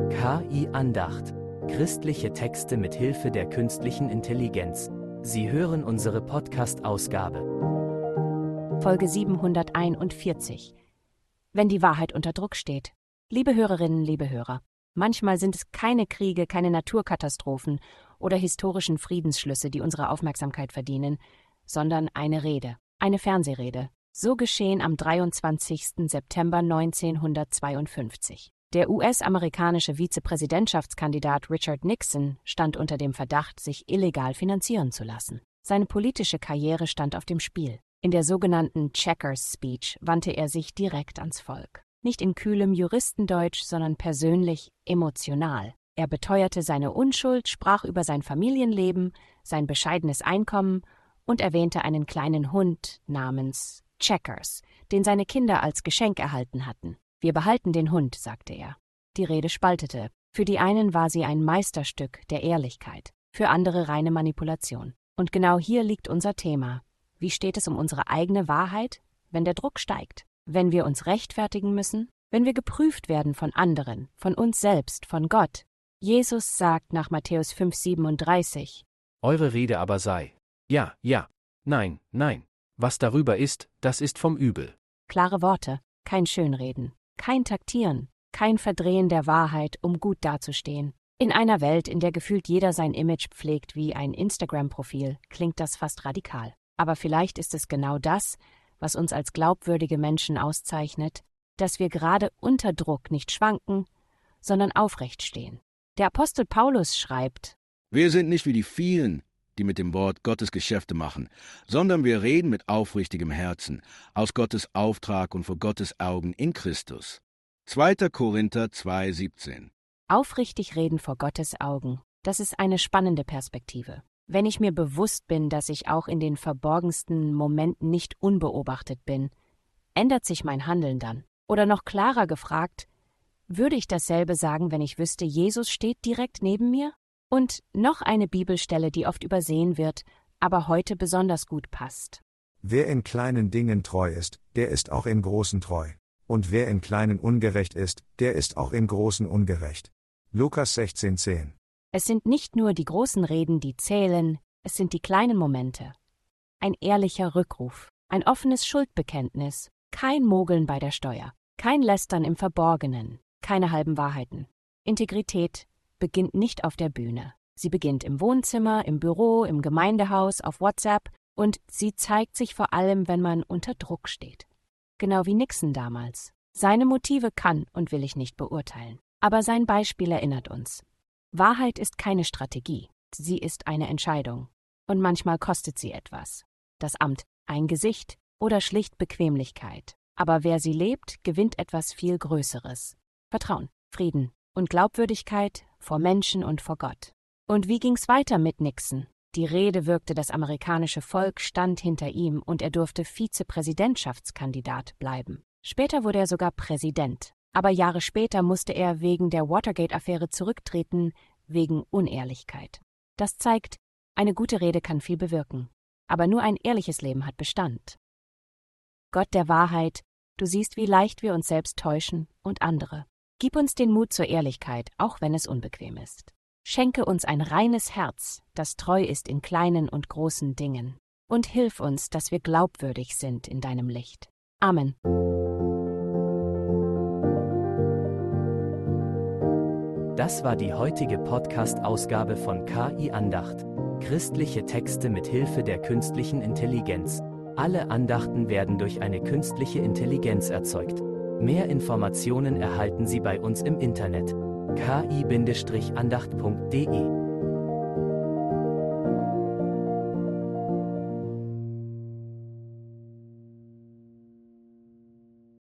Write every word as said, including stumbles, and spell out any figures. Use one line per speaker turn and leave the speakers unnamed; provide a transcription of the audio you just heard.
K I-Andacht. Christliche Texte mit Hilfe der künstlichen Intelligenz. Sie hören unsere Podcast-Ausgabe.
Folge siebenhunderteinundvierzig. Wenn die Wahrheit unter Druck steht. Liebe Hörerinnen, liebe Hörer, manchmal sind es keine Kriege, keine Naturkatastrophen oder historischen Friedensschlüsse, die unsere Aufmerksamkeit verdienen, sondern eine Rede, eine Fernsehrede. So geschehen am dreiundzwanzigsten September neunzehnhundertzweiundfünfzig. Der U S-amerikanische Vizepräsidentschaftskandidat Richard Nixon stand unter dem Verdacht, sich illegal finanzieren zu lassen. Seine politische Karriere stand auf dem Spiel. In der sogenannten Checkers Speech wandte er sich direkt ans Volk. Nicht in kühlem Juristendeutsch, sondern persönlich, emotional. Er beteuerte seine Unschuld, sprach über sein Familienleben, sein bescheidenes Einkommen und erwähnte einen kleinen Hund namens Checkers, den seine Kinder als Geschenk erhalten hatten. Wir behalten den Hund, sagte er. Die Rede spaltete. Für die einen war sie ein Meisterstück der Ehrlichkeit, für andere reine Manipulation. Und genau hier liegt unser Thema. Wie steht es um unsere eigene Wahrheit, wenn der Druck steigt? Wenn wir uns rechtfertigen müssen? Wenn wir geprüft werden von anderen, von uns selbst, von Gott? Jesus sagt nach Matthäus fünf siebenunddreißig:
Eure Rede aber sei: Ja, ja, nein, nein. Was darüber ist, das ist vom Übel.
Klare Worte, kein Schönreden. Kein Taktieren, kein Verdrehen der Wahrheit, um gut dazustehen. In einer Welt, in der gefühlt jeder sein Image pflegt wie ein Instagram-Profil, klingt das fast radikal. Aber vielleicht ist es genau das, was uns als glaubwürdige Menschen auszeichnet, dass wir gerade unter Druck nicht schwanken, sondern aufrecht stehen. Der Apostel Paulus schreibt:
Wir sind nicht wie die vielen, die mit dem Wort Gottes Geschäfte machen, sondern wir reden mit aufrichtigem Herzen, aus Gottes Auftrag und vor Gottes Augen in Christus. zweiter Korinther zwei siebzehn.
Aufrichtig reden vor Gottes Augen, das ist eine spannende Perspektive. Wenn ich mir bewusst bin, dass ich auch in den verborgensten Momenten nicht unbeobachtet bin, ändert sich mein Handeln dann? Oder noch klarer gefragt, würde ich dasselbe sagen, wenn ich wüsste, Jesus steht direkt neben mir? Und noch eine Bibelstelle, die oft übersehen wird, aber heute besonders gut passt.
Wer in kleinen Dingen treu ist, der ist auch in großen treu. Und wer in kleinen ungerecht ist, der ist auch in großen ungerecht. Lukas sechzehn zehn.
Es sind nicht nur die großen Reden, die zählen, es sind die kleinen Momente. Ein ehrlicher Rückruf, ein offenes Schuldbekenntnis, kein Mogeln bei der Steuer, kein Lästern im Verborgenen, keine halben Wahrheiten. Integrität beginnt nicht auf der Bühne. Sie beginnt im Wohnzimmer, im Büro, im Gemeindehaus, auf WhatsApp und sie zeigt sich vor allem, wenn man unter Druck steht. Genau wie Nixon damals. Seine Motive kann und will ich nicht beurteilen. Aber sein Beispiel erinnert uns. Wahrheit ist keine Strategie, sie ist eine Entscheidung. Und manchmal kostet sie etwas. Das Amt, ein Gesicht oder schlicht Bequemlichkeit. Aber wer sie lebt, gewinnt etwas viel Größeres. Vertrauen, Frieden und Glaubwürdigkeit vor Menschen und vor Gott. Und wie ging's weiter mit Nixon? Die Rede wirkte, das amerikanische Volk stand hinter ihm und er durfte Vizepräsidentschaftskandidat bleiben. Später wurde er sogar Präsident. Aber Jahre später musste er wegen der Watergate-Affäre zurücktreten, wegen Unehrlichkeit. Das zeigt, eine gute Rede kann viel bewirken. Aber nur ein ehrliches Leben hat Bestand. Gott der Wahrheit, du siehst, wie leicht wir uns selbst täuschen und andere. Gib uns den Mut zur Ehrlichkeit, auch wenn es unbequem ist. Schenke uns ein reines Herz, das treu ist in kleinen und großen Dingen. Und hilf uns, dass wir glaubwürdig sind in deinem Licht. Amen.
Das war die heutige Podcast-Ausgabe von K I-Andacht. Christliche Texte mit Hilfe der künstlichen Intelligenz. Alle Andachten werden durch eine künstliche Intelligenz erzeugt. Mehr Informationen erhalten Sie bei uns im Internet k i Bindestrich andacht punkt de.